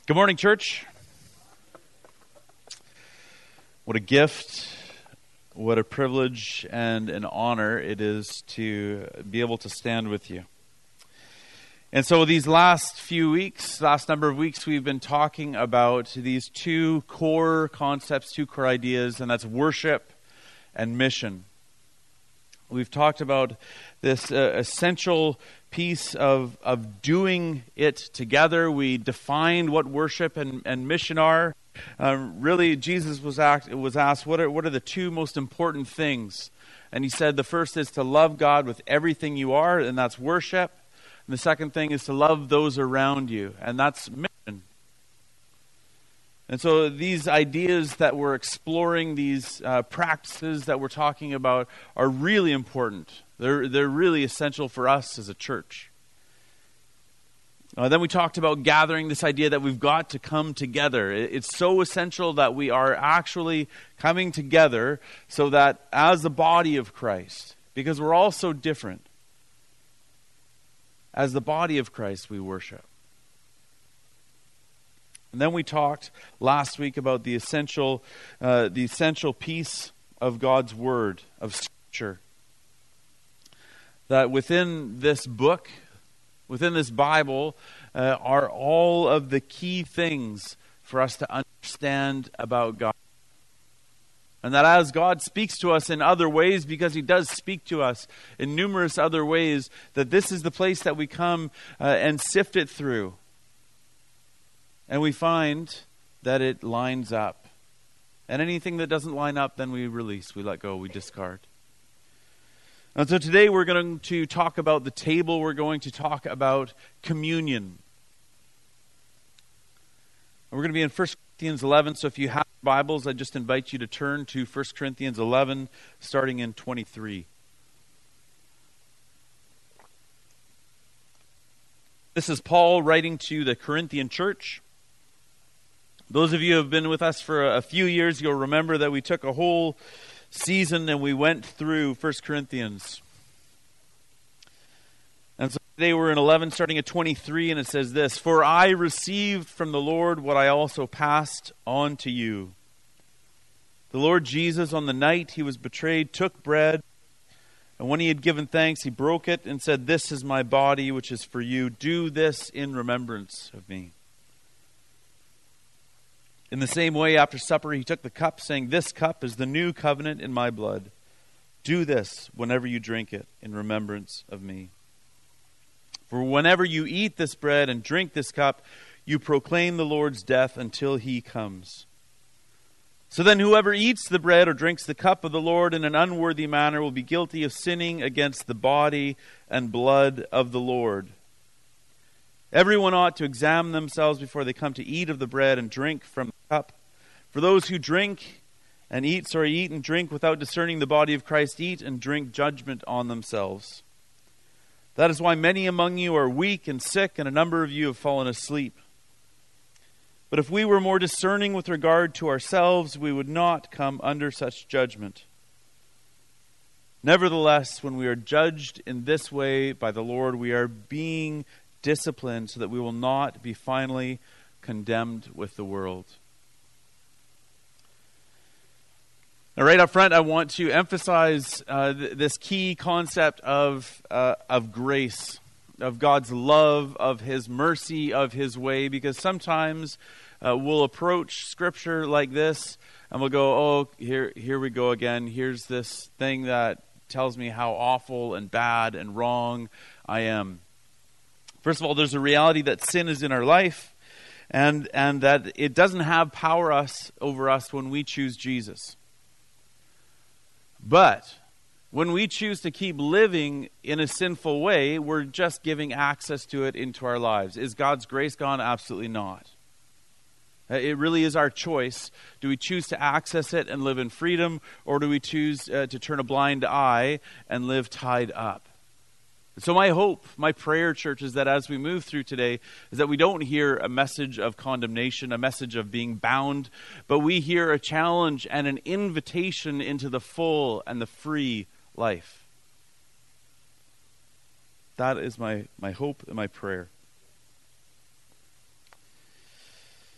Good morning, church. What a gift, what a privilege and an honor it is to be able to stand with you. And so these last number of weeks, we've been talking about these two core concepts, two core ideas, and that's worship and mission. We've talked about this essential piece of doing it together. We defined what worship and mission are. Really, Jesus was asked, what are the two most important things? And he said the first is to love God with everything you are, and that's worship. And the second thing is to love those around you, and that's mission. And so these ideas that we're exploring, these practices that we're talking about are really important. They're really essential for us as a church. Then we talked about gathering, this idea that we've got to come together. It's so essential that we are actually coming together so that as the body of Christ, because we're all so different, as the body of Christ we worship. And then we talked last week about the essential piece of God's Word, of Scripture. That within this book, within this Bible, are all of the key things for us to understand about God. And that as God speaks to us in other ways, because He does speak to us in numerous other ways, that this is the place that we come and sift it through. And we find that it lines up. And anything that doesn't line up, then we release, we let go, we discard. And so today we're going to talk about the table. We're going to talk about communion. And we're going to be in 1 Corinthians 11. So if you have Bibles, I just invite you to turn to 1 Corinthians 11, starting in 23. This is Paul writing to the Corinthian church. Those of you who have been with us for a few years, you'll remember that we took a whole season and we went through 1 Corinthians. And so today we're in 11, starting at 23, and it says this: "For I received from the Lord what I also passed on to you. The Lord Jesus, on the night He was betrayed, took bread, and when He had given thanks, He broke it and said, 'This is my body, which is for you. Do this in remembrance of me.' In the same way, after supper, He took the cup, saying, 'This cup is the new covenant in my blood. Do this whenever you drink it in remembrance of me. For whenever you eat this bread and drink this cup, you proclaim the Lord's death until He comes. So then whoever eats the bread or drinks the cup of the Lord in an unworthy manner will be guilty of sinning against the body and blood of the Lord. Everyone ought to examine themselves before they come to eat of the bread and drink from the cup. For those who eat and drink without discerning the body of Christ eat and drink judgment on themselves. That is why many among you are weak and sick, and a number of you have fallen asleep. But if we were more discerning with regard to ourselves, we would not come under such judgment. Nevertheless, when we are judged in this way by the Lord, we are being disciplined so that we will not be finally condemned with the world." Now, right up front, I want to emphasize this key concept of grace, of God's love, of His mercy, of His way, because sometimes we'll approach Scripture like this and we'll go, "Oh, here we go again. Here's this thing that tells me how awful and bad and wrong I am." First of all, there's a reality that sin is in our life, and that it doesn't have power over us when we choose Jesus. But when we choose to keep living in a sinful way, we're just giving access to it into our lives. Is God's grace gone? Absolutely not. It really is our choice. Do we choose to access it and live in freedom, or do we choose to turn a blind eye and live tied up? So my hope, my prayer, church, is that as we move through today, is that we don't hear a message of condemnation, a message of being bound, but we hear a challenge and an invitation into the full and the free life. That is my hope and my prayer.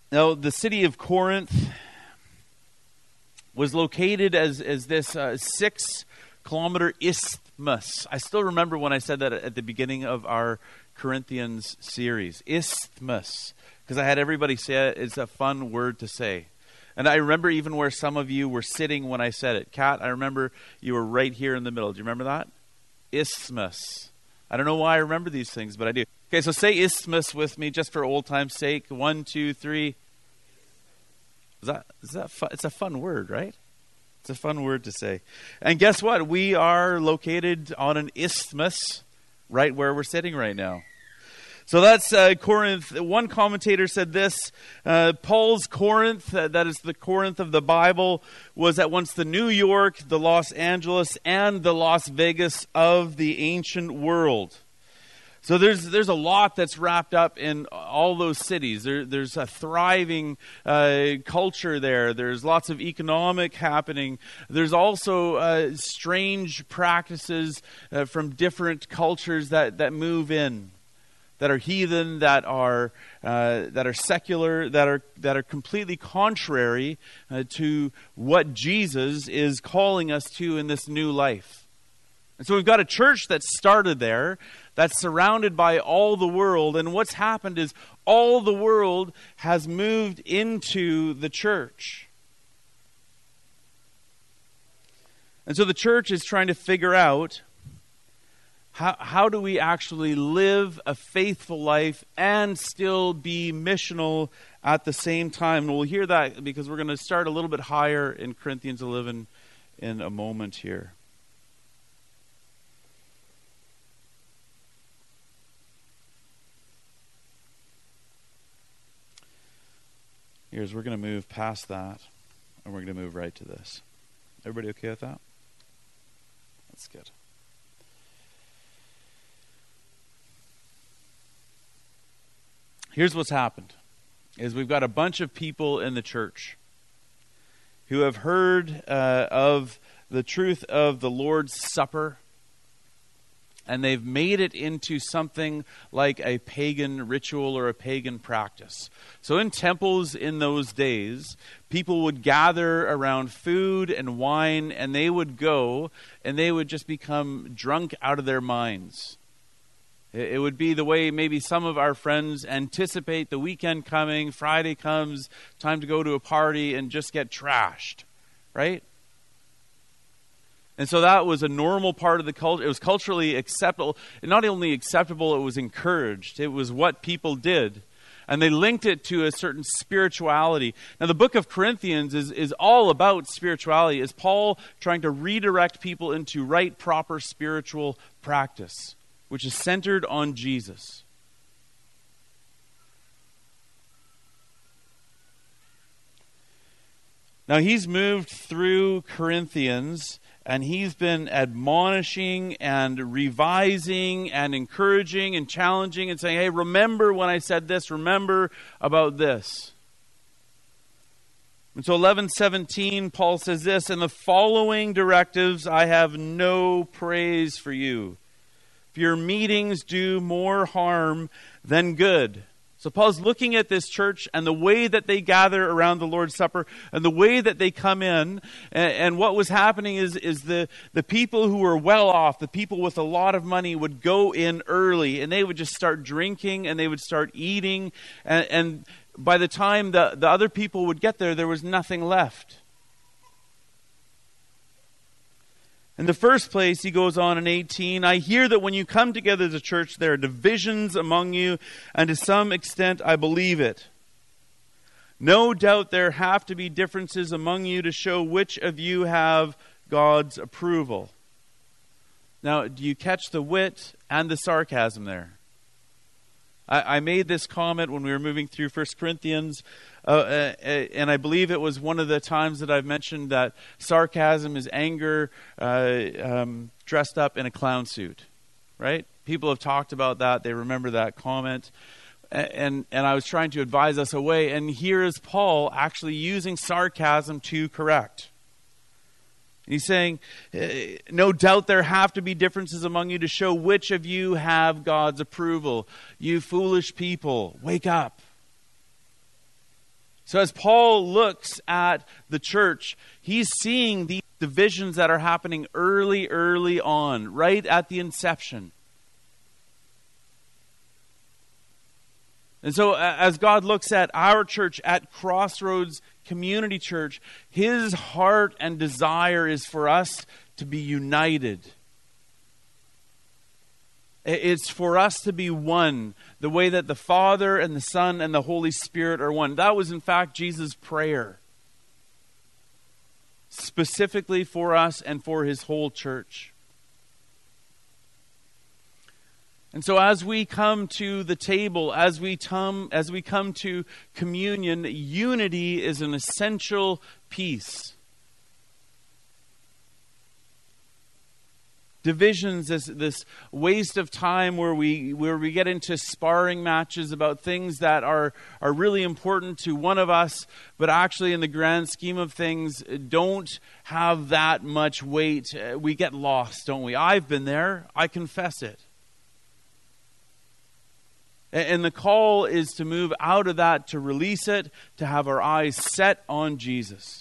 Now, the city of Corinth was located as this 6-kilometer isthmus. I still remember when I said that at the beginning of our Corinthians series. Isthmus. Because I had everybody say it. It's a fun word to say. And I remember even where some of you were sitting when I said it. Kat, I remember you were right here in the middle. Do you remember that? Isthmus. I don't know why I remember these things, but I do. Okay, so say isthmus with me just for old time's sake. 1, 2, 3. Is that fun? It's a fun word, right? It's a fun word to say. And guess what? We are located on an isthmus right where we're sitting right now. So that's Corinth. One commentator said this, Paul's Corinth, that is the Corinth of the Bible, was at once the New York, the Los Angeles, and the Las Vegas of the ancient world. So there's a lot that's wrapped up in all those cities. There's a thriving culture there. There's lots of economic happening. There's also strange practices from different cultures that move in, that are heathen, that are secular, that are completely contrary to what Jesus is calling us to in this new life. And so we've got a church that started there, that's surrounded by all the world, and what's happened is all the world has moved into the church. And so the church is trying to figure out how do we actually live a faithful life and still be missional at the same time? And we'll hear that because we're going to start a little bit higher in Corinthians 11 in a moment here. We're going to move past that, and we're going to move right to this. Everybody okay with that? That's good. Here's what's happened, is we've got a bunch of people in the church who have heard of the truth of the Lord's Supper, and they've made it into something like a pagan ritual or a pagan practice. So in temples in those days, people would gather around food and wine, and they would go, and they would just become drunk out of their minds. It would be the way maybe some of our friends anticipate the weekend coming, Friday comes, time to go to a party and just get trashed, right? And so that was a normal part of the culture. It was culturally acceptable. And not only acceptable, it was encouraged. It was what people did. And they linked it to a certain spirituality. Now, the book of Corinthians is all about spirituality. Is Paul trying to redirect people into right, proper spiritual practice, which is centered on Jesus. Now, he's moved through Corinthians, and he's been admonishing and revising and encouraging and challenging and saying, hey, remember when I said this, remember about this. And so 11:17, Paul says this, in the following directives I have no praise for you. For your meetings do more harm than good. So Paul's looking at this church and the way that they gather around the Lord's Supper and the way that they come in. And what was happening is the people who were well off, the people with a lot of money would go in early and they would just start drinking and they would start eating. And by the time the other people would get there, there was nothing left. In the first place, he goes on in 18, I hear that when you come together as a church, there are divisions among you, and to some extent I believe it. No doubt there have to be differences among you to show which of you have God's approval. Now, do you catch the wit and the sarcasm there? I made this comment when we were moving through 1 Corinthians, and I believe it was one of the times that I've mentioned that sarcasm is anger dressed up in a clown suit, right? People have talked about that. They remember that comment. And I was trying to advise us away, and here is Paul actually using sarcasm to correct. He's saying, no doubt there have to be differences among you to show which of you have God's approval. You foolish people, wake up. So as Paul looks at the church, he's seeing these divisions that are happening early on, right at the inception. And so as God looks at our church, at Crossroads Community Church, his heart and desire is for us to be united. It's for us to be one, the way that the Father and the Son and the Holy Spirit are one. That was, in fact, Jesus' prayer, specifically for us and for his whole church. And so as we come to the table, as we come to communion, unity is an essential piece. Divisions, this waste of time where we get into sparring matches about things that are really important to one of us, but actually in the grand scheme of things don't have that much weight. We get lost, don't we? I've been there. I confess it. And the call is to move out of that, to release it, to have our eyes set on Jesus.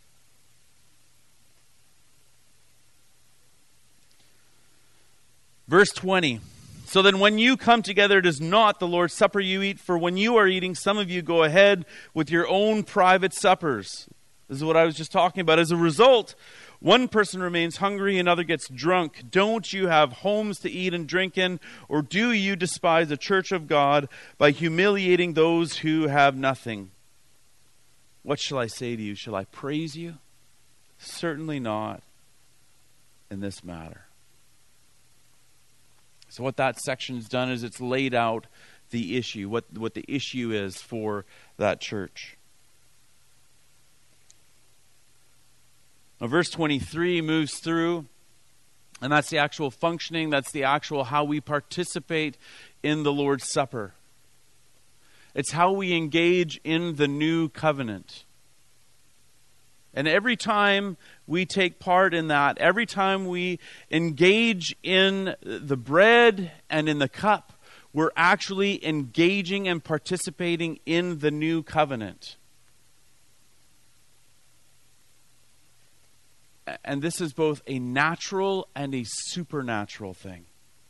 Verse 20, so then when you come together, it is not the Lord's Supper you eat, for when you are eating, some of you go ahead with your own private suppers. This is what I was just talking about. As a result, one person remains hungry, another gets drunk. Don't you have homes to eat and drink in, or do you despise the church of God by humiliating those who have nothing? What shall I say to you? Shall I praise you? Certainly not in this matter. So what that section's done is it's laid out the issue, what the issue is for that church. Now, verse 23 moves through, and that's the actual functioning, that's the actual how we participate in the Lord's Supper. It's how we engage in the new covenant. And every time we take part in that, every time we engage in the bread and in the cup, we're actually engaging and participating in the new covenant. And this is both a natural and a supernatural thing.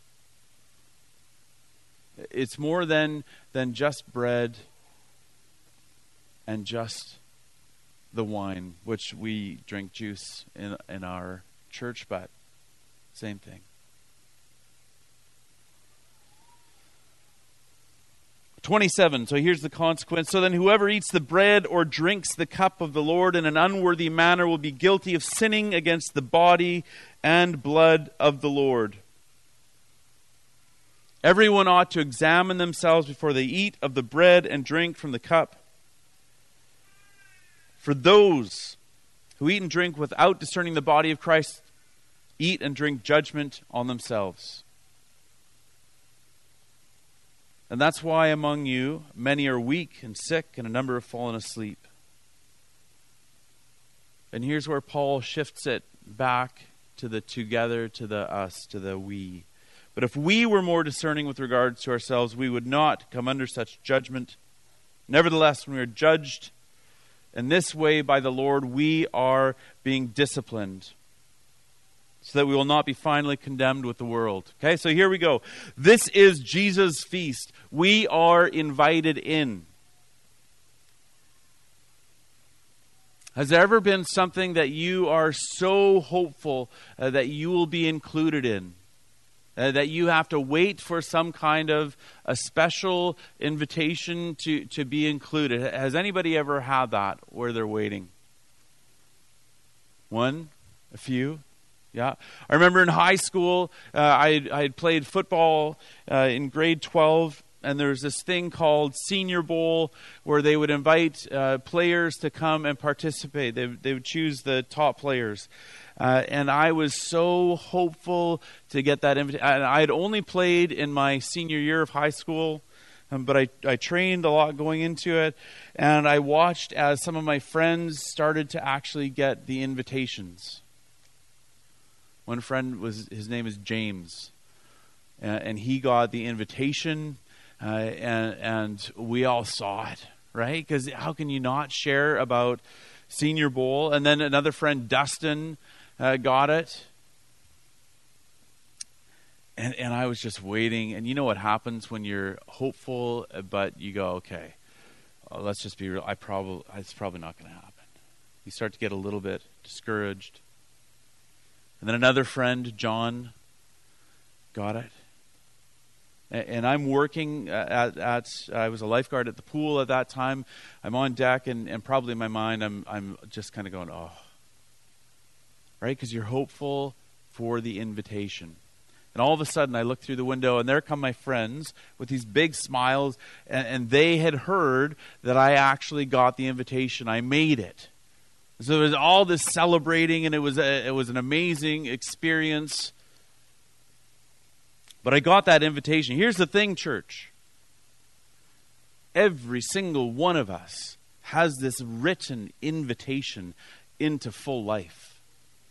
It's more than just bread and just the wine, which we drink juice in our church, but same thing. 27, so here's the consequence. So then whoever eats the bread or drinks the cup of the Lord in an unworthy manner will be guilty of sinning against the body and blood of the Lord. Everyone ought to examine themselves before they eat of the bread and drink from the cup. For those who eat and drink without discerning the body of Christ eat and drink judgment on themselves. And that's why among you many are weak and sick, and a number have fallen asleep. And here's where Paul shifts it back to the together, to the us, to the we. But if we were more discerning with regards to ourselves, we would not come under such judgment. Nevertheless, when we are judged in this way by the Lord, we are being disciplined, so that we will not be finally condemned with the world. Okay, so here we go. This is Jesus' feast. We are invited in. Has there ever been something that you are so hopeful that you will be included in? That you have to wait for some kind of a special invitation to be included? Has anybody ever had that where they're waiting? One? A few? Yeah. I remember in high school, I had played football in grade 12, and there was this thing called Senior Bowl where they would invite players to come and participate. They would choose the top players. And I was so hopeful to get that invitation. I had only played in my senior year of high school, but I trained a lot going into it. And I watched as some of my friends started to actually get the invitations. One friend, his name is James, and he got the invitation, and we all saw it, right? Because how can you not share about Senior Bowl? And then another friend, Dustin, got it. And I was just waiting. And you know what happens when you're hopeful, but you go, okay, let's just be real. It's probably not going to happen. You start to get a little bit discouraged. And then another friend, John, got it. And I'm working I was a lifeguard at the pool at that time. I'm on deck, and probably in my mind, I'm just kind of going, oh. Right? Because you're hopeful for the invitation. And all of a sudden, I look through the window, and there come my friends with these big smiles, and they had heard that I actually got the invitation. I made it. So there was all this celebrating, and it was an amazing experience. But I got that invitation. Here's the thing, church. Every single one of us has this written invitation into full life.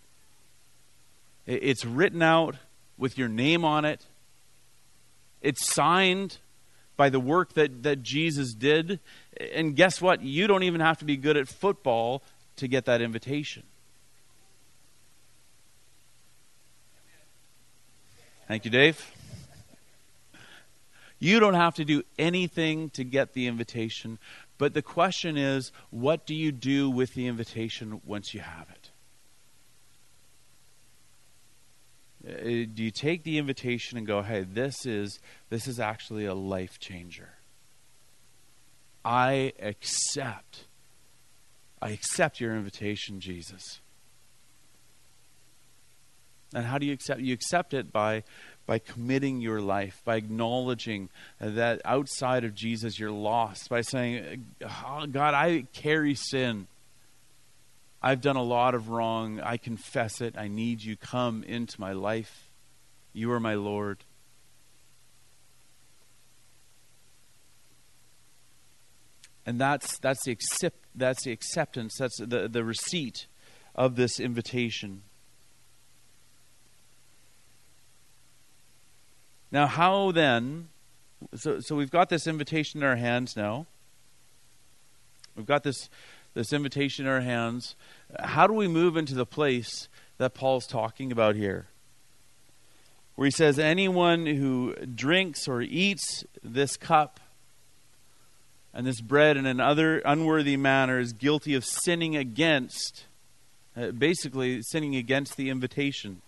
It's written out with your name on it. It's signed by the work that Jesus did. And guess what? You don't even have to be good at football to get that invitation. Thank you, Dave. You don't have to do anything to get the invitation. But the question is, what do you do with the invitation once you have it? Do you take the invitation and go, hey, this is actually a life changer. I accept your invitation, Jesus. And how do you accept? You accept it by committing your life, by acknowledging that outside of Jesus you're lost, by saying, oh, God, I carry sin. I've done a lot of wrong. I confess it. I need you. Come into my life. You are my Lord. And that's the acceptance. That's the receipt of this invitation. Now, how then? So we've got this invitation in our hands now. We've got this invitation in our hands. How do we move into the place that Paul's talking about here? Where he says, anyone who drinks or eats this cup and this bread in another unworthy manner is guilty of sinning against, basically sinning against the invitation.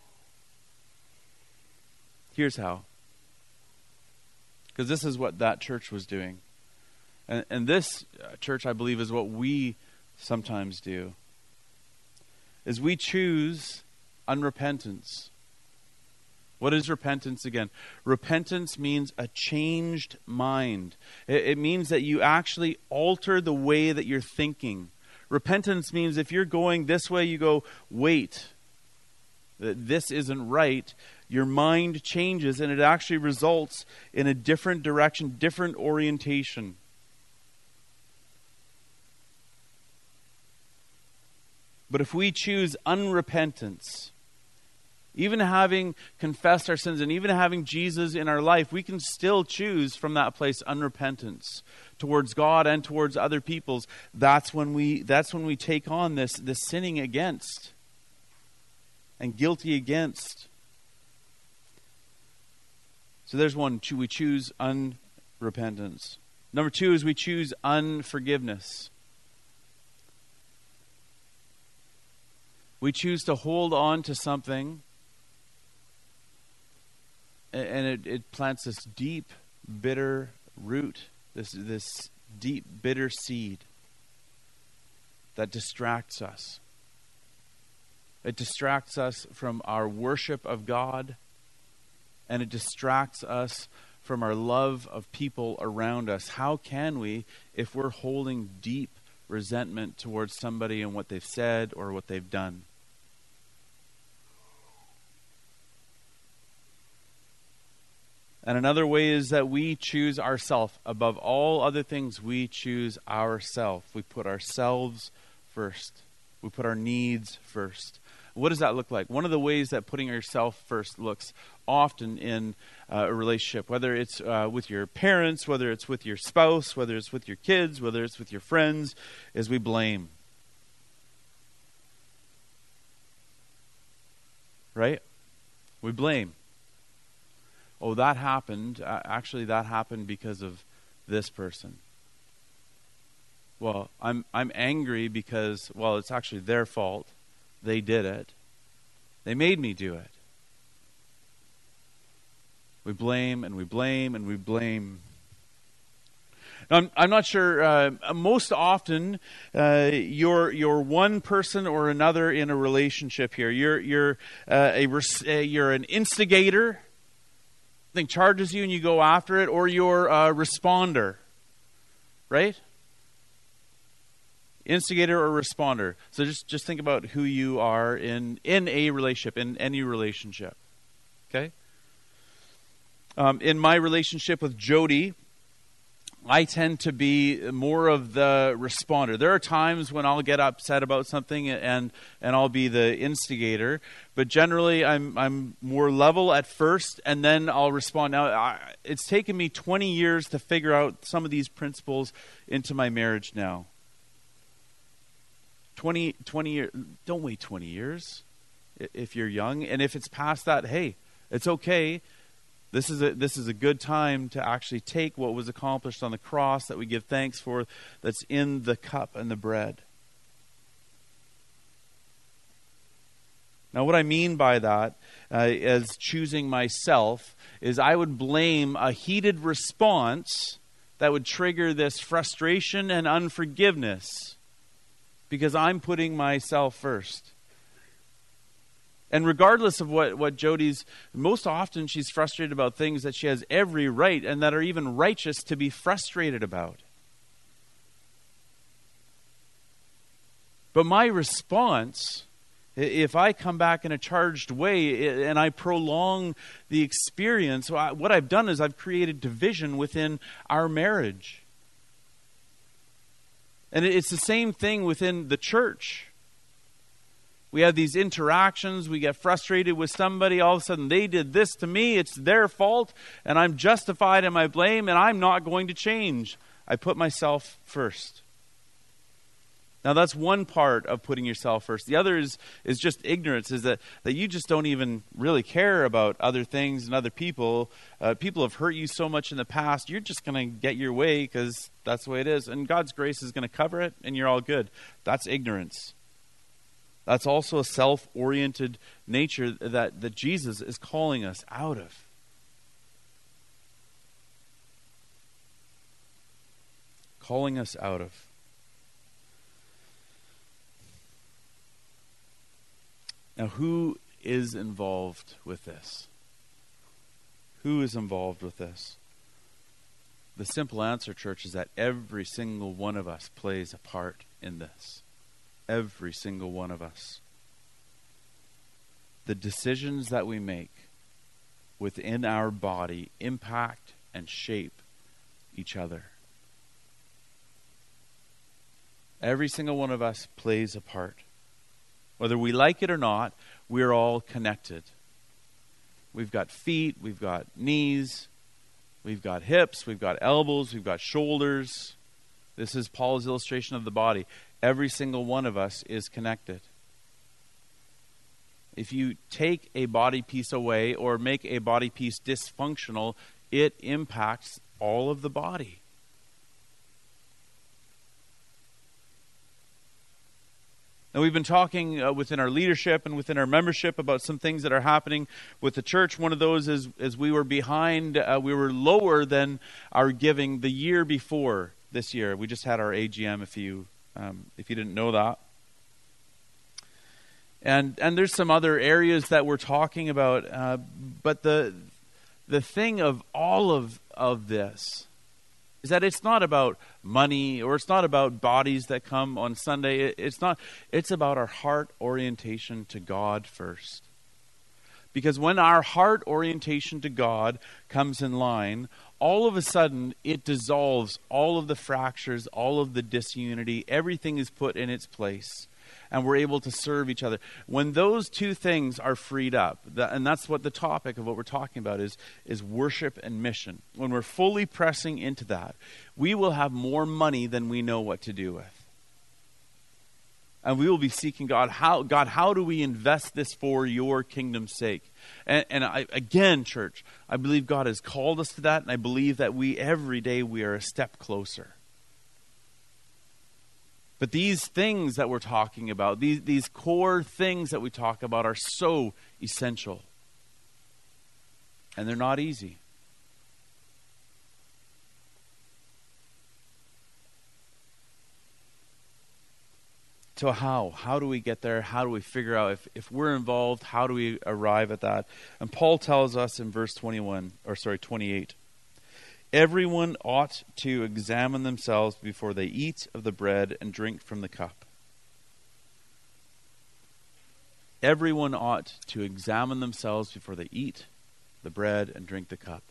Here's how. Because this is what that church was doing. And this church, I believe, is what we sometimes do. Is we choose unrepentance. What is repentance again? Repentance means a changed mind. It means that you actually alter the way that you're thinking. Repentance means if you're going this way, you go, wait, this isn't right. Your mind changes and it actually results in a different direction, different orientation. But if we choose unrepentance, even having confessed our sins and even having Jesus in our life, we can still choose from that place unrepentance towards God and towards other peoples. That's when we take on this sinning against and guilty against. So there's one. We choose unrepentance. Number two is we choose unforgiveness. We choose to hold on to something, and it plants this deep, bitter root, this deep, bitter seed that distracts us. It distracts us from our worship of God, and it distracts us from our love of people around us. How can we, if we're holding deep resentment towards somebody and what they've said or what they've done? And another way is that we choose ourselves. Above all other things, we choose ourselves. We put ourselves first. We put our needs first. What does that look like? One of the ways that putting yourself first looks often in a relationship, whether it's with your parents, whether it's with your spouse, whether it's with your kids, whether it's with your friends, is we blame. Right? We blame. Oh, that happened. Actually, that happened because of this person. Well, I'm angry because, well, it's actually their fault. They did it. They made me do it. We blame and we blame and we blame. Now, I'm not sure. Most often, you're one person or another in a relationship here. You're an instigator. Something charges you and you go after it, or you're a responder, right? Instigator or responder. So just think about who you are in a relationship, in any relationship. Okay? In my relationship with Jody, I tend to be more of the responder. There are times when I'll get upset about something and I'll be the instigator, but generally I'm more level at first and then I'll respond. Now, it's taken me 20 years to figure out some of these principles into my marriage now. 20 years. Don't wait 20 years if you're young. And if it's past that, hey, it's okay. This is a good time to actually take what was accomplished on the cross that we give thanks for, that's in the cup and the bread. Now, what I mean by that, as choosing myself, is I would blame a heated response that would trigger this frustration and unforgiveness because I'm putting myself first. And regardless of what Jody's, most often she's frustrated about things that she has every right and that are even righteous to be frustrated about. But my response, if I come back in a charged way and I prolong the experience, what I've done is I've created division within our marriage. And it's the same thing within the church. We have these interactions, we get frustrated with somebody, all of a sudden they did this to me, it's their fault, and I'm justified in my blame, and I'm not going to change. I put myself first. Now that's one part of putting yourself first. The other is just ignorance, is that you just don't even really care about other things and other people. People have hurt you so much in the past, you're just going to get your way because that's the way it is. And God's grace is going to cover it, and you're all good. That's ignorance. That's also a self-oriented nature that Jesus is calling us out of. Calling us out of. Now, who is involved with this? Who is involved with this? The simple answer, church, is that every single one of us plays a part in this. Every single one of us. The decisions that we make within our body impact and shape each other. Every single one of us plays a part. Whether we like it or not, we're all connected. We've got feet, we've got knees, we've got hips, we've got elbows, we've got shoulders. This is Paul's illustration of the body. Every single one of us is connected. If you take a body piece away or make a body piece dysfunctional, it impacts all of the body. And we've been talking within our leadership and within our membership about some things that are happening with the church. One of those is we were behind, we were lower than our giving the year before this year. We just had our AGM if you didn't know that. And there's some other areas that we're talking about. But the thing of all of this is that it's not about money or it's not about bodies that come on Sunday. It's about our heart orientation to God first. Because when our heart orientation to God comes in line, all of a sudden it dissolves all of the fractures, all of the disunity. Everything is put in its place. and we're able to serve each other. When those two things are freed up, and that's what the topic of what we're talking about is worship and mission. When we're fully pressing into that, we will have more money than we know what to do with. And we will be seeking God, how do we invest this for your kingdom's sake? And again, church, I believe God has called us to that, and I believe that every day we are a step closer. But these things that we're talking about, these core things that we talk about are so essential. And they're not easy. So how do we get there? How do we figure out if we're involved, how do we arrive at that? And Paul tells us in verse 28, everyone ought to examine themselves before they eat of the bread and drink from the cup. Everyone ought to examine themselves before they eat the bread and drink the cup.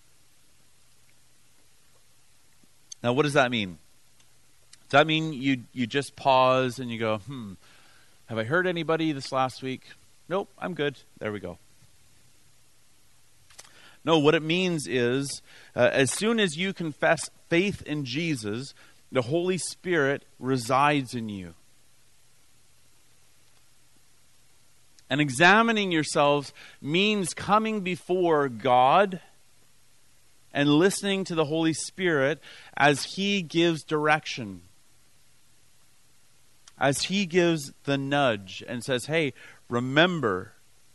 Now, what does that mean? Does that mean you just pause and you go, have I hurt anybody this last week? Nope, I'm good. There we go. No, what it means is, as soon as you confess faith in Jesus, the Holy Spirit resides in you. And examining yourselves means coming before God and listening to the Holy Spirit as He gives direction. As He gives the nudge and says, hey, remember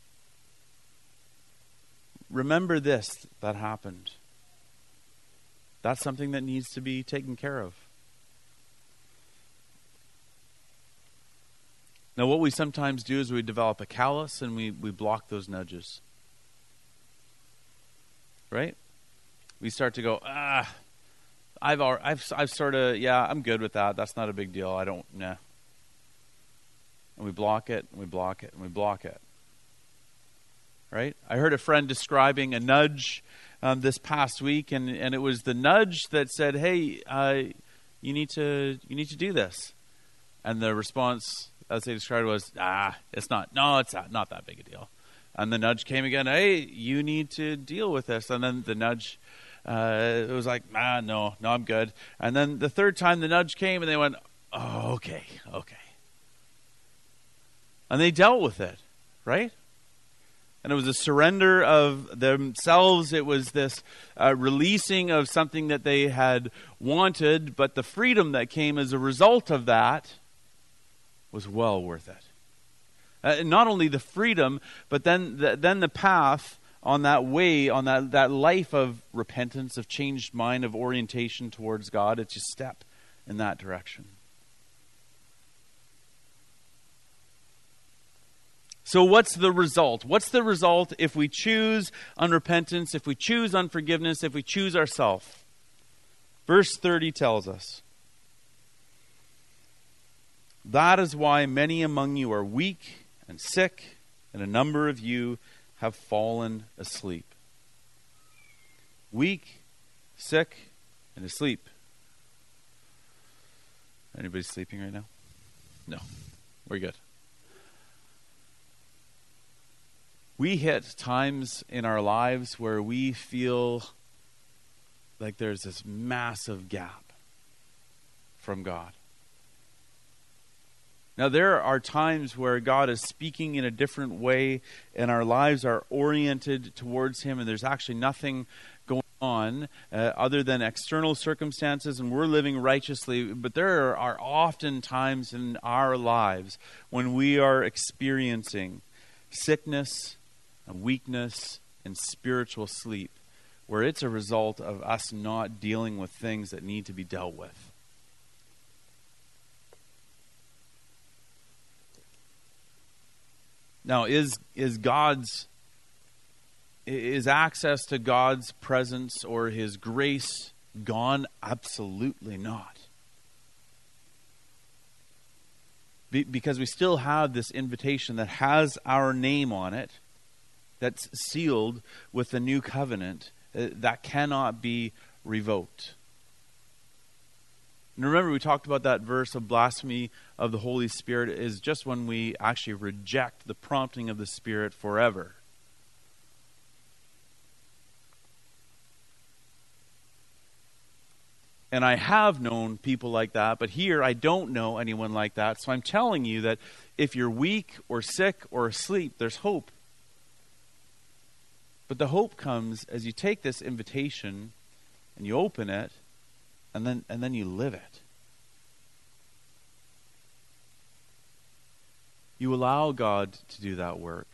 this that happened. That's something that needs to be taken care of. Now, what we sometimes do is we develop a callus and we block those nudges. Right? We start to go, I've sort of, I'm good with that. That's not a big deal. Nah. And we block it, and we block it, and we block it. Right? I heard a friend describing a nudge this past week, and it was the nudge that said, hey, you need to do this. And the response, as they described it, was, it's not that big a deal. And the nudge came again, hey, you need to deal with this. And then the nudge, it was like, no, I'm good. And then the third time the nudge came, and they went, oh, okay. And they dealt with it, right? And it was a surrender of themselves. It was this releasing of something that they had wanted, but the freedom that came as a result of that was well worth it. Not only the freedom, but then the path on that way, on that life of repentance, of changed mind, of orientation towards God. It's a step in that direction. So what's the result? What's the result if we choose unrepentance, if we choose unforgiveness, if we choose ourselves? Verse 30 tells us, that is why many among you are weak and sick, and a number of you have fallen asleep. Weak, sick, and asleep. Anybody sleeping right now? No, we're good. We hit times in our lives where we feel like there's this massive gap from God. Now, there are times where God is speaking in a different way and our lives are oriented towards Him, and there's actually nothing going on other than external circumstances, and we're living righteously. But there are often times in our lives when we are experiencing sickness and weakness and spiritual sleep, where it's a result of us not dealing with things that need to be dealt with. Now, is access to God's presence or His grace gone? Absolutely not. Because we still have this invitation that has our name on it, that's sealed with the new covenant, that cannot be revoked. And remember, we talked about that verse of blasphemy of the Holy Spirit is just when we actually reject the prompting of the Spirit forever. And I have known people like that, but here I don't know anyone like that. So I'm telling you that if you're weak or sick or asleep, there's hope. But the hope comes as you take this invitation and you open it, and then you live it. You allow God to do that work.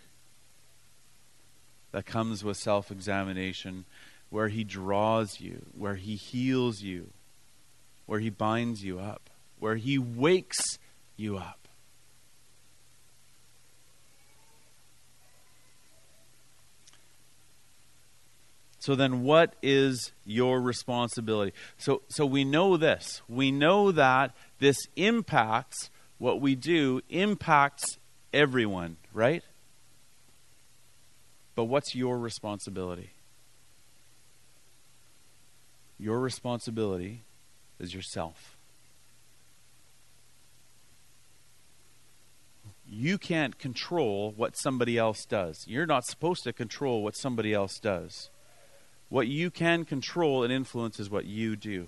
That comes with self-examination, where He draws you, where He heals you, where He binds you up, where He wakes you up. So then what is your responsibility? So we know this. We know that this impacts what we do, impacts everyone, right? But what's your responsibility? Your responsibility is yourself. You can't control what somebody else does. You're not supposed to control what somebody else does. What you can control and influence is what you do.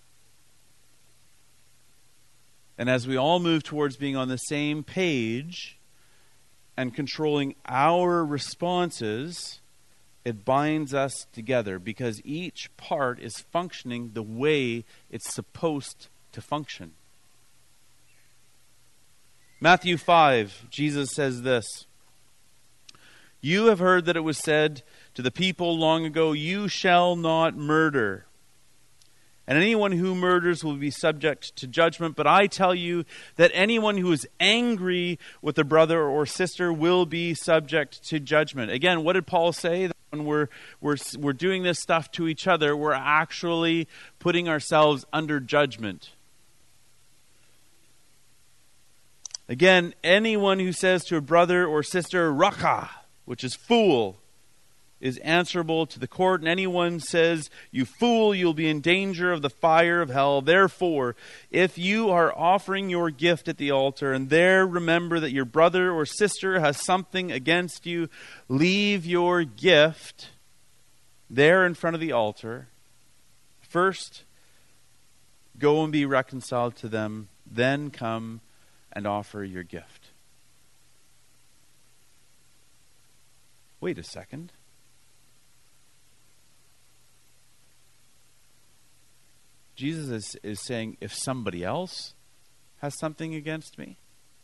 And as we all move towards being on the same page and controlling our responses, it binds us together because each part is functioning the way it's supposed to function. Matthew 5, Jesus says this, "You have heard that it was said to the people long ago, 'You shall not murder. And anyone who murders will be subject to judgment. But I tell you that anyone who is angry with a brother or sister will be subject to judgment.'" Again, what did Paul say? That when we're doing this stuff to each other, we're actually putting ourselves under judgment. Again, anyone who says to a brother or sister, "Raka," which is fool, is answerable to the court, and anyone says, "You fool, you'll be in danger of the fire of hell." Therefore, if you are offering your gift at the altar, and there remember that your brother or sister has something against you, leave your gift there in front of the altar. First, go and be reconciled to them, then come and offer your gift. Wait a second. Jesus is saying, if somebody else has something against me,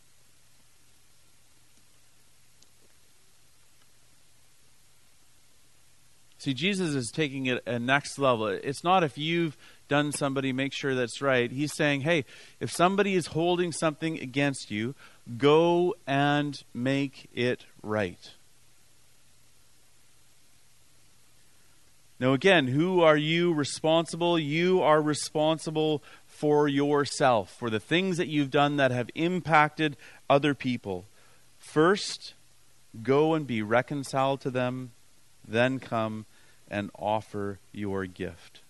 see, Jesus is taking it a next level. It's not if you've done somebody, make sure that's right. He's saying, hey, if somebody is holding something against you, go and make it right. Now again, who are you responsible? You are responsible for yourself, for the things that you've done that have impacted other people. First, go and be reconciled to them, then come and offer your gift.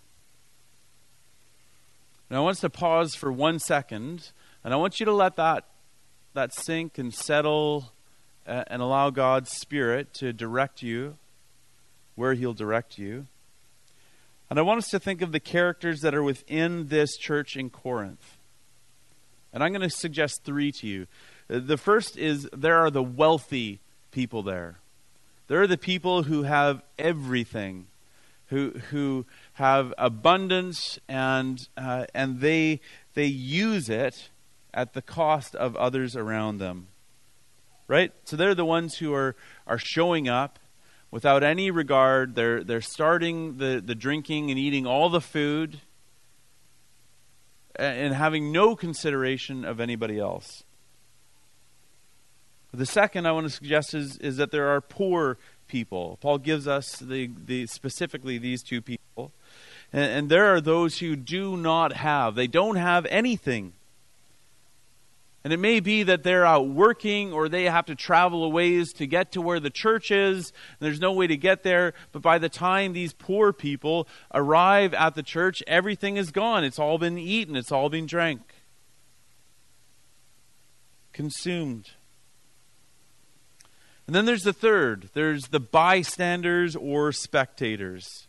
Now I want us to pause for 1 second, and I want you to let that sink and settle and allow God's Spirit to direct you where He'll direct you. And I want us to think of the characters that are within this church in Corinth. And I'm going to suggest 3 to you. The first is there are the wealthy people there. There are the people who have everything, who have abundance, and they use it at the cost of others around them. Right? So they're the ones who are showing up without any regard. They're starting the drinking and eating all the food and having no consideration of anybody else. The second I want to suggest is that there are poor people. Paul gives us the specifically these 2 people. And there are those who do not have. They don't have anything. And it may be that they're out working or they have to travel a ways to get to where the church is. And there's no way to get there. But by the time these poor people arrive at the church, everything is gone. It's all been eaten. It's all been drank. Consumed. And then there's the third. There's the bystanders or spectators.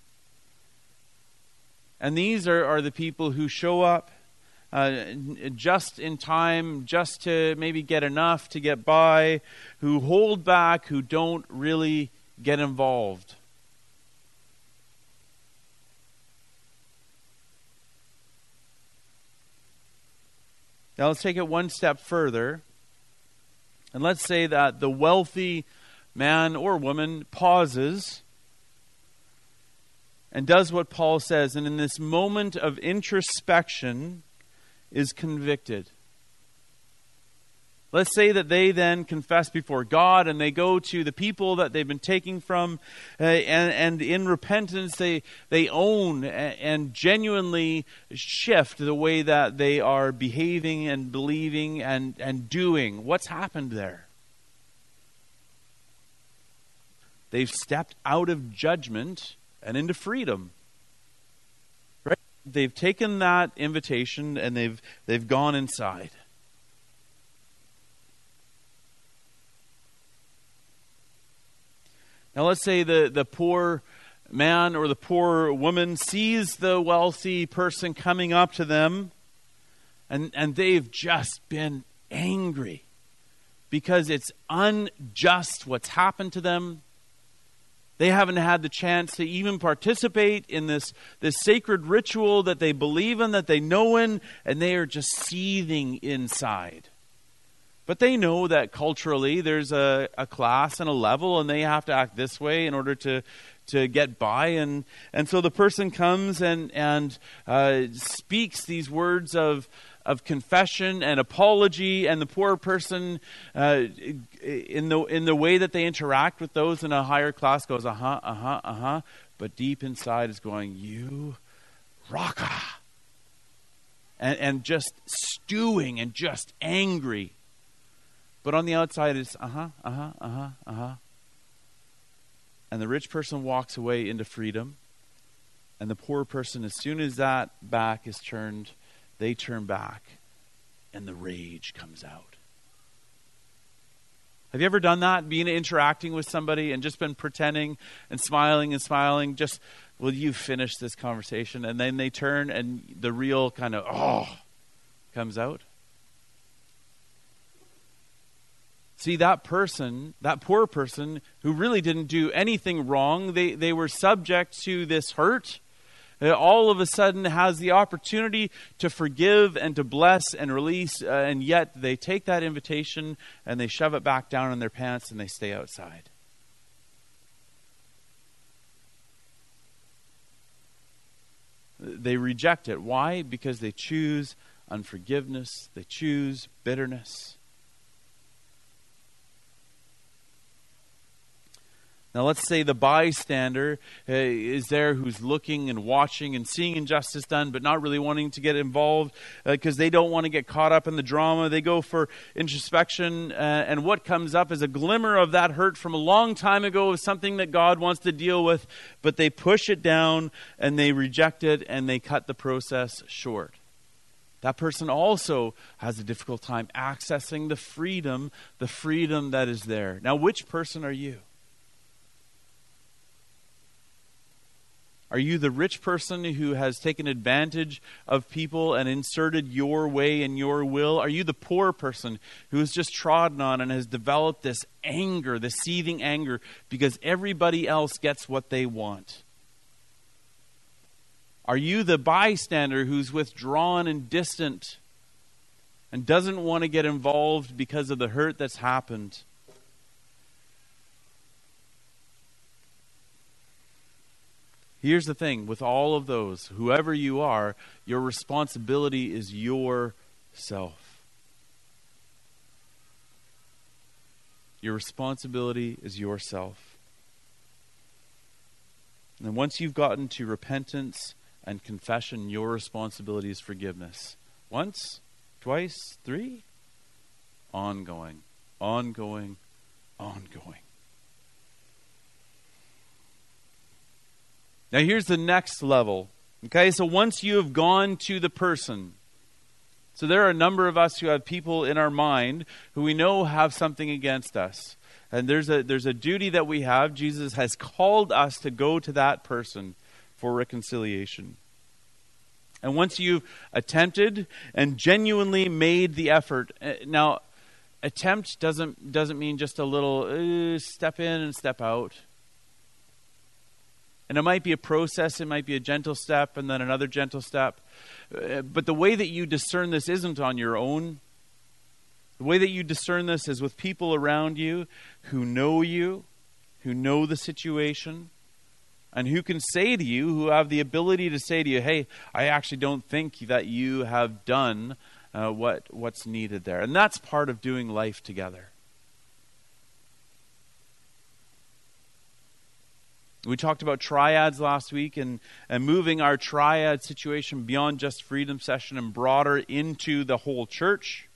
And these are the people who show up just in time, just to maybe get enough to get by, who hold back, who don't really get involved. Now let's take it one step further. And let's say that the wealthy man or woman pauses and does what Paul says, and in this moment of introspection is convicted. Let's say that they then confess before God and they go to the people that they've been taking from, and in repentance they own and genuinely shift the way that they are behaving and believing and doing. What's happened there? They've stepped out of judgment and into freedom. Right? They've taken that invitation and they've gone inside. Now let's say the poor man or the poor woman sees the wealthy person coming up to them, and they've just been angry because it's unjust what's happened to them. They haven't had the chance to even participate in this sacred ritual that they believe in, that they know in, and they are just seething inside. But they know that culturally there's a class and a level, and they have to act this way in order to get by. And so the person comes and speaks these words of confession and apology, and the poor person, in the way that they interact with those in a higher class, goes, but deep inside is going, you raka, and just stewing and just angry. But on the outside it's And the rich person walks away into freedom, and the poor person, as soon as that back is turned, they turn back, and the rage comes out. Have you ever done that? Been interacting with somebody and just been pretending and smiling, just, will you finish this conversation? And then they turn and the real kind of, comes out. See, that person, that poor person who really didn't do anything wrong, they were subject to this hurt, all of a sudden has the opportunity to forgive and to bless and release, and yet they take that invitation and they shove it back down in their pants and they stay outside. They reject it. Why? Because they choose unforgiveness. They choose bitterness. Now let's say the bystander is there who's looking and watching and seeing injustice done, but not really wanting to get involved because they don't want to get caught up in the drama. They go for introspection, and what comes up is a glimmer of that hurt from a long time ago, of something that God wants to deal with, but they push it down and they reject it and they cut the process short. That person also has a difficult time accessing the freedom that is there. Now, which person are you? Are you the rich person who has taken advantage of people and inserted your way and your will? Are you the poor person who is just trodden on and has developed this anger, this seething anger, because everybody else gets what they want? Are you the bystander who's withdrawn and distant and doesn't want to get involved because of the hurt that's happened? Here's the thing, with all of those, whoever you are, your responsibility is yourself. Your responsibility is yourself. And once you've gotten to repentance and confession, your responsibility is forgiveness. Once, twice, three, ongoing, ongoing, ongoing. Now here's the next level. Okay, so once you have gone to the person, so there are a number of us who have people in our mind who we know have something against us. And there's a duty that we have. Jesus has called us to go to that person for reconciliation. And once you've attempted and genuinely made the effort, now attempt doesn't mean just a little step in and step out. And it might be a process, it might be a gentle step and then another gentle step. But the way that you discern this isn't on your own. The way that you discern this is with people around you, who know the situation, and who can say to you, who have the ability to say to you, hey, I actually don't think that you have done what's needed there. And that's part of doing life together. We talked about triads last week and moving our triad situation beyond just Freedom Session and broader into the whole church.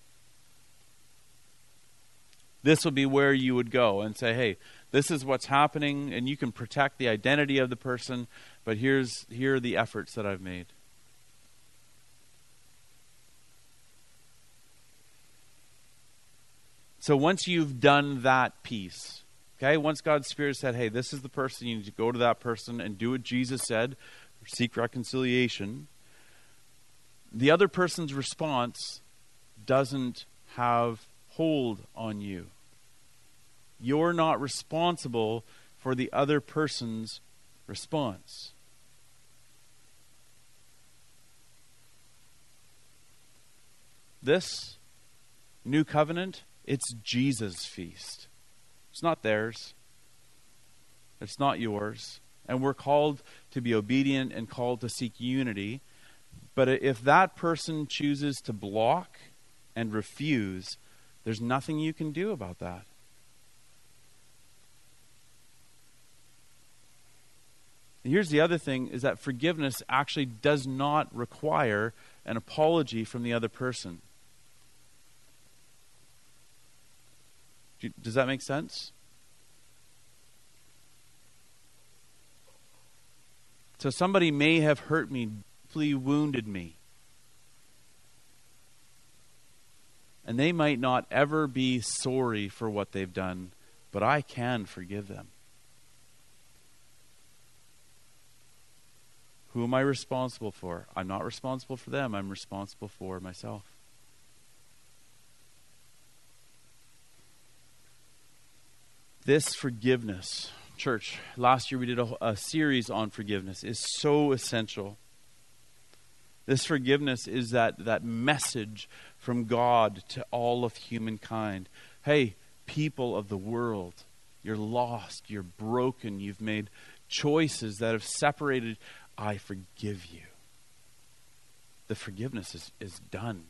This will be where you would go and say, hey, this is what's happening, and you can protect the identity of the person, but here are the efforts that I've made. So once you've done that piece, okay, once God's Spirit said, hey, this is the person, you need to go to that person and do what Jesus said, seek reconciliation, the other person's response doesn't have hold on you. You're not responsible for the other person's response. This new covenant, it's Jesus' feast. It's not theirs. It's not yours. And we're called to be obedient and called to seek unity. But if that person chooses to block and refuse, there's nothing you can do about that. Here's the other thing, is that forgiveness actually does not require an apology from the other person. Does that make sense? So somebody may have hurt me, deeply wounded me. And they might not ever be sorry for what they've done, but I can forgive them. Who am I responsible for? I'm not responsible for them. I'm responsible for myself. This forgiveness, church, last year we did a series on forgiveness, is so essential. This forgiveness is that message from God to all of humankind. Hey, people of the world, you're lost, you're broken, you've made choices that have separated. I forgive you. The forgiveness is done.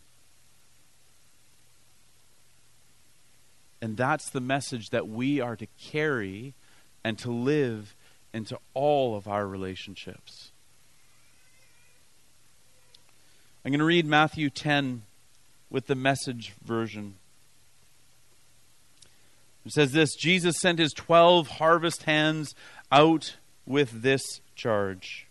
And that's the message that we are to carry and to live into all of our relationships. I'm going to read Matthew 10 with the Message version. It says this: Jesus sent his 12 harvest hands out with this charge.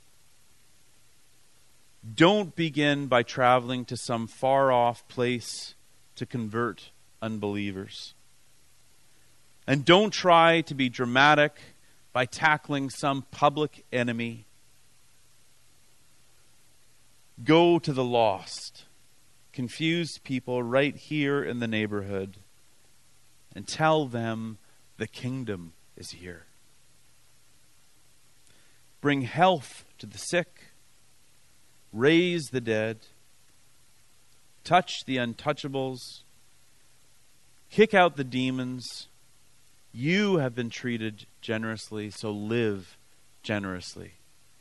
Don't begin by traveling to some far-off place to convert unbelievers. And don't try to be dramatic by tackling some public enemy. Go to the lost, confused people right here in the neighborhood and tell them the kingdom is here. Bring health to the sick, raise the dead, touch the untouchables, kick out the demons. You have been treated generously, so live generously.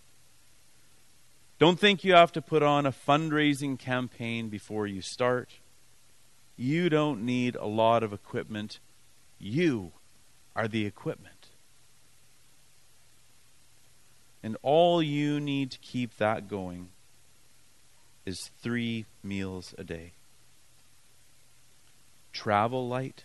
Don't think you have to put on a fundraising campaign before you start. You don't need a lot of equipment. You are the equipment. And all you need to keep that going is 3 meals a day. travel light.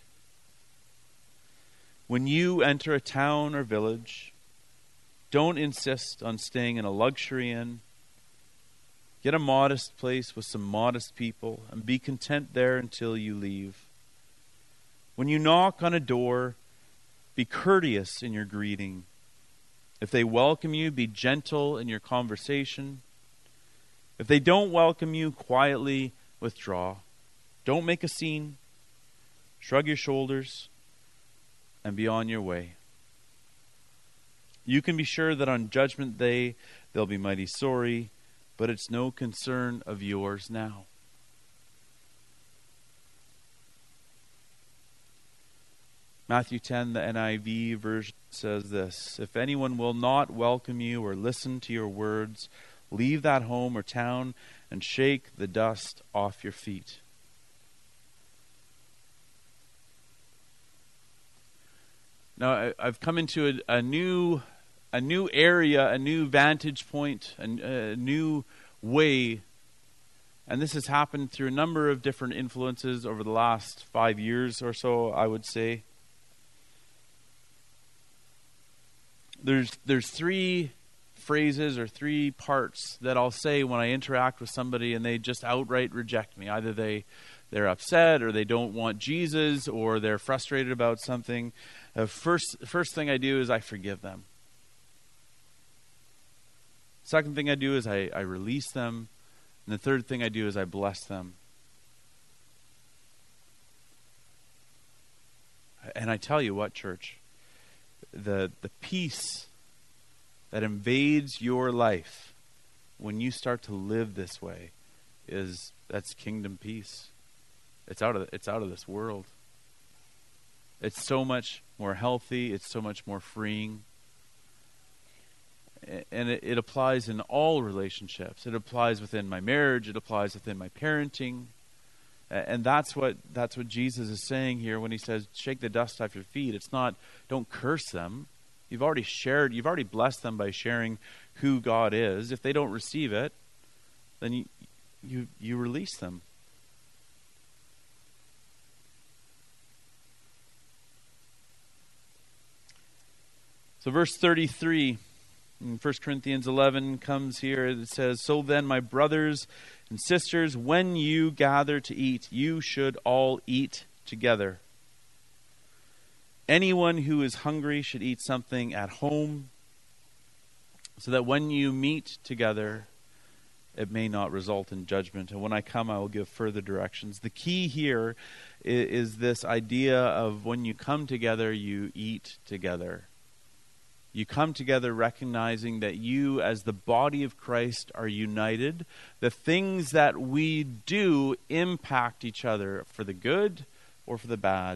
When you enter a town or village, don't insist on staying in a luxury inn. Get a modest place with some modest people and be content there until you leave. When you knock on a door, be courteous in your greeting. If they welcome you, be gentle in your conversation. If they don't welcome you, quietly withdraw. Don't make a scene. Shrug your shoulders and be on your way. You can be sure that on Judgment Day they'll be mighty sorry, but it's no concern of yours now. Matthew 10, the NIV version says this: if anyone will not welcome you or listen to your words, leave that home or town and shake the dust off your feet. Now, I've come into a new area, a new vantage point, a new way. And this has happened through a number of different influences over the last 5 years or so, I would say. There's three phrases or three parts that I'll say when I interact with somebody and they just outright reject me. Either they're upset or they don't want Jesus or they're frustrated about something. First thing I do is I forgive them. Second thing I do is I release them. And the third thing I do is I bless them. And I tell you what, church, the peace that invades your life when you start to live this way that's kingdom peace. It's out of this world. It's so much more healthy. It's so much more freeing. And it applies in all relationships. It applies within my marriage. It applies within my parenting. And that's what Jesus is saying here when he says, shake the dust off your feet. It's not, don't curse them. You've already blessed them by sharing who God is. If they don't receive it, then you release them. So verse 33 in 1 Corinthians 11 comes here. It says, so then, my brothers and sisters, when you gather to eat, you should all eat together. Anyone who is hungry should eat something at home, so that when you meet together, it may not result in judgment. And when I come, I will give further directions. The key here is this idea of when you come together, you eat together. You come together recognizing that you, as the body of Christ, are united. The things that we do impact each other for the good or for the bad.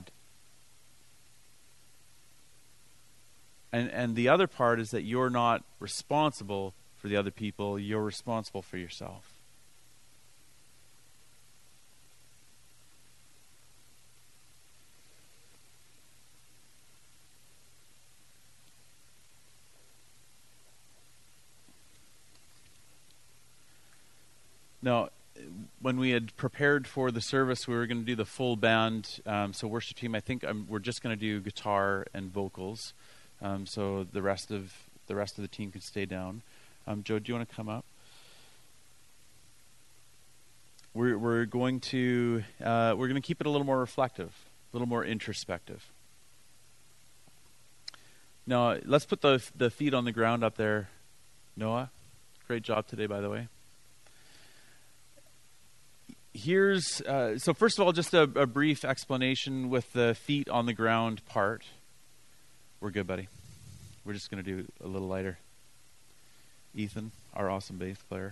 And the other part is that you're not responsible for the other people. You're responsible for yourself. Now, when we had prepared for the service, we were going to do the full band. So worship team, I think we're just going to do guitar and vocals. So the rest of the team can stay down. Joe, do you want to come up? We're going to keep it a little more reflective, a little more introspective. Now, let's put the feet on the ground up there. Noah, great job today, by the way. Here's so first of all, just a brief explanation with the feet on the ground part. We're good, buddy. We're just going to do a little lighter. Ethan, our awesome bass player.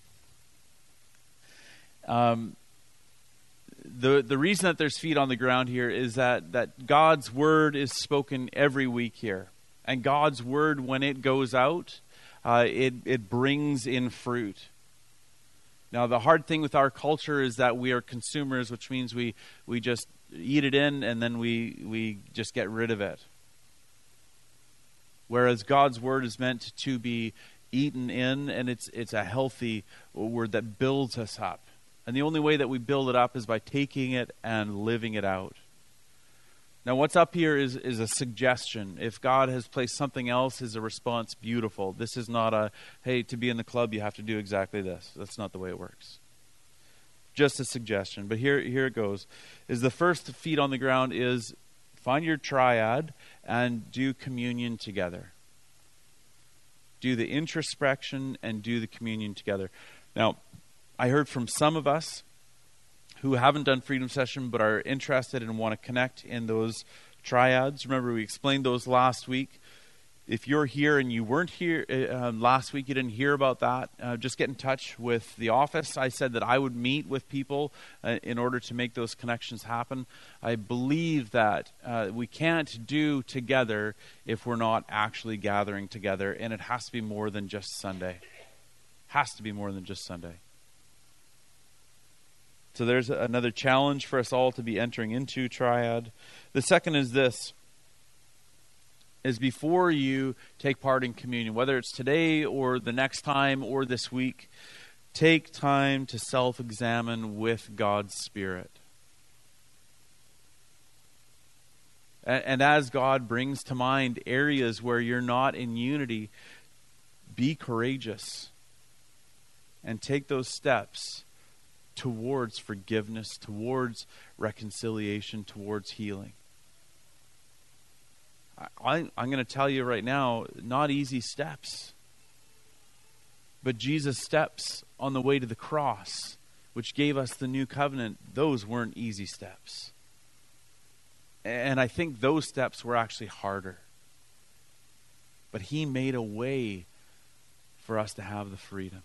The reason that there's feet on the ground here is that God's word is spoken every week here. And God's word, when it goes out, it brings in fruit. Now, the hard thing with our culture is that we are consumers, which means we just eat it in and then we just get rid of it. Whereas God's word is meant to be eaten in, and it's a healthy word that builds us up And the only way that we build it up is by taking it and living it out. Now, what's up here is a suggestion. If God has placed something else as a response, beautiful. This is not a, hey, to be in the club, you have to do exactly this. That's not the way it works. Just a suggestion. But here it goes. Is the first feet on the ground is find your triad and do communion together. Do the introspection and do the communion together. Now, I heard from some of us who haven't done Freedom Session but are interested and want to connect in those triads. Remember, we explained those last week. If you're here and you weren't here last week, you didn't hear about that, just get in touch with the office. I said that I would meet with people in order to make those connections happen. I believe that we can't do together if we're not actually gathering together, and it has to be more than just Sunday. Has to be more than just Sunday. So there's another challenge for us all to be entering into triad. The second is this, is before you take part in communion, whether it's today or the next time or this week, take time to self-examine with God's Spirit. And as God brings to mind areas where you're not in unity, be courageous and take those steps towards forgiveness, towards reconciliation, towards healing. I'm going to tell you right now, not easy steps. But Jesus' steps on the way to the cross, which gave us the new covenant, those weren't easy steps. And I think those steps were actually harder. But he made a way for us to have the freedom.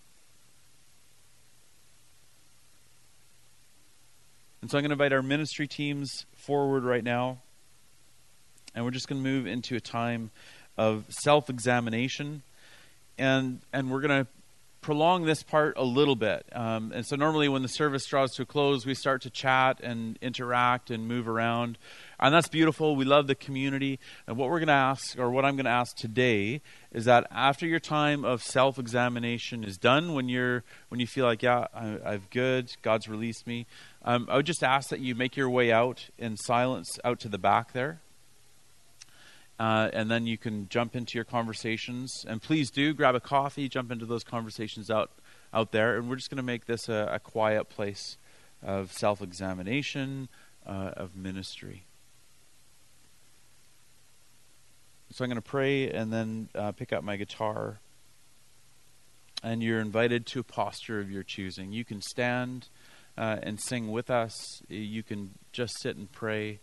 And so I'm going to invite our ministry teams forward right now. And we're just going to move into a time of self-examination. And we're going to prolong this part a little bit. And so normally when the service draws to a close, we start to chat and interact and move around. And that's beautiful. We love the community. And what we're going to ask, or what I'm going to ask today, is that after your time of self-examination is done, when you feel like, yeah, I've good, God's released me, I would just ask that you make your way out in silence out to the back there. And then you can jump into your conversations. And please do grab a coffee, jump into those conversations out there. And we're just going to make this a quiet place of self-examination, of ministry. So I'm going to pray and then pick up my guitar. And you're invited to a posture of your choosing. You can stand and sing with us. You can just sit and pray.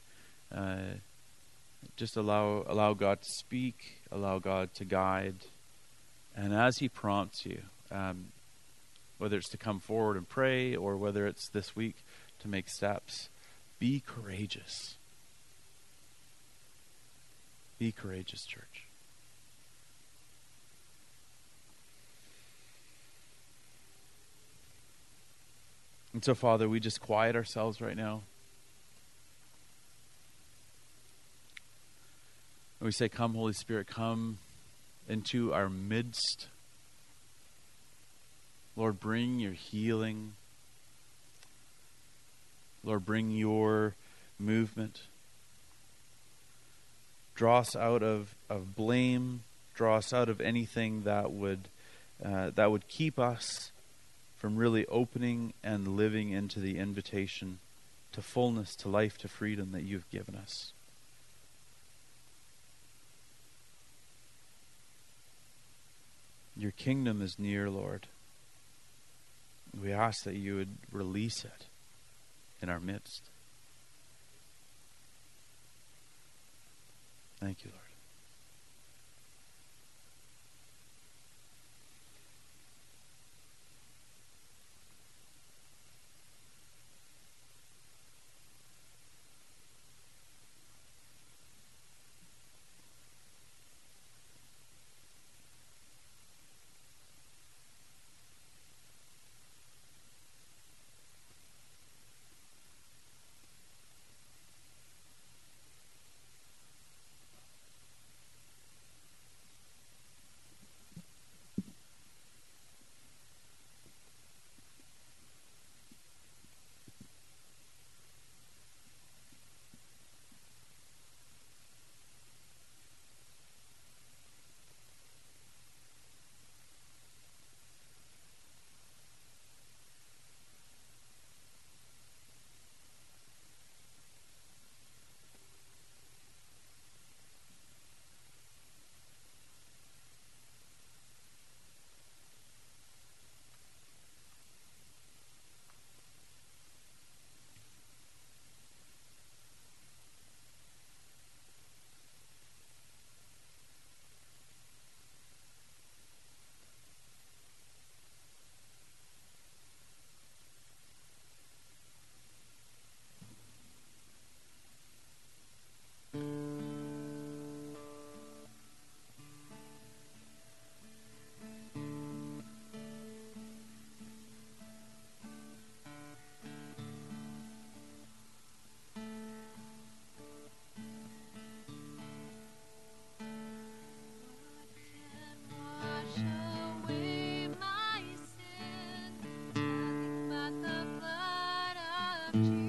Just allow God to speak, allow God to guide. And as he prompts you, whether it's to come forward and pray or whether it's this week to make steps, be courageous. Be courageous, church. And so, Father, we just quiet ourselves right now. And we say, come, Holy Spirit, come into our midst. Lord, bring your healing. Lord, bring your movement. Draw us out of blame. Draw us out of anything that would keep us from really opening and living into the invitation to fullness, to life, to freedom that you've given us. Your kingdom is near, Lord. We ask that you would release it in our midst. Thank you, Lord. of Jesus.